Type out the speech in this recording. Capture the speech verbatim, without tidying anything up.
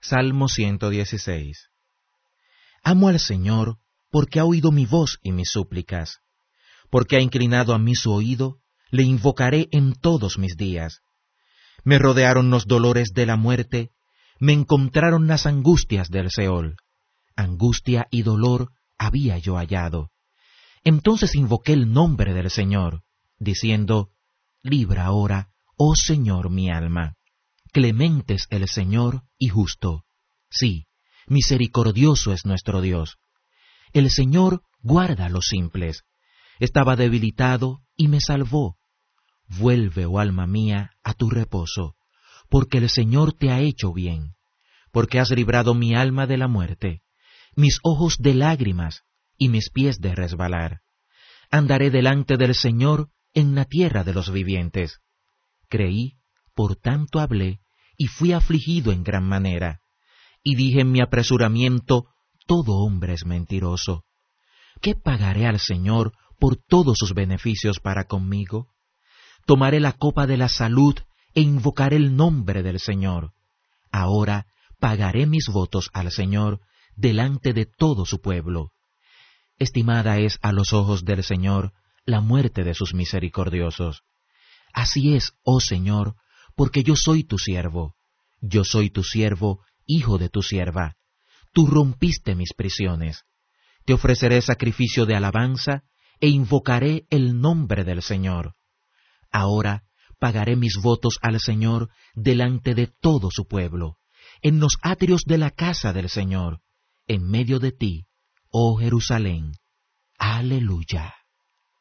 Salmo ciento dieciséis. Amo al Señor porque ha oído mi voz y mis súplicas. Porque ha inclinado a mí su oído, le invocaré en todos mis días. Me rodearon los dolores de la muerte, me encontraron las angustias del Seol. Angustia y dolor había yo hallado. Entonces invoqué el nombre del Señor, diciendo, libra ahora, oh Señor, mi alma. Clemente es el Señor y justo. Sí, misericordioso es nuestro Dios. El Señor guarda a los simples. Estaba debilitado y me salvó. Vuelve, oh alma mía, a tu reposo, porque el Señor te ha hecho bien, porque has librado mi alma de la muerte, mis ojos de lágrimas y mis pies de resbalar. Andaré delante del Señor en la tierra de los vivientes. Creí, por tanto hablé, y fui afligido en gran manera. Y dije en mi apresuramiento, todo hombre es mentiroso. ¿Qué pagaré al Señor por todos sus beneficios para conmigo? Tomaré la copa de la salud e invocaré el nombre del Señor. Ahora pagaré mis votos al Señor delante de todo su pueblo. Estimada es a los ojos del Señor la muerte de sus misericordiosos. Así es, oh Señor, porque yo soy tu siervo. Yo soy tu siervo, hijo de tu sierva. Tú rompiste mis prisiones. Te ofreceré sacrificio de alabanza e invocaré el nombre del Señor. Ahora pagaré mis votos al Señor delante de todo su pueblo, en los atrios de la casa del Señor, en medio de ti, oh Jerusalén. Aleluya.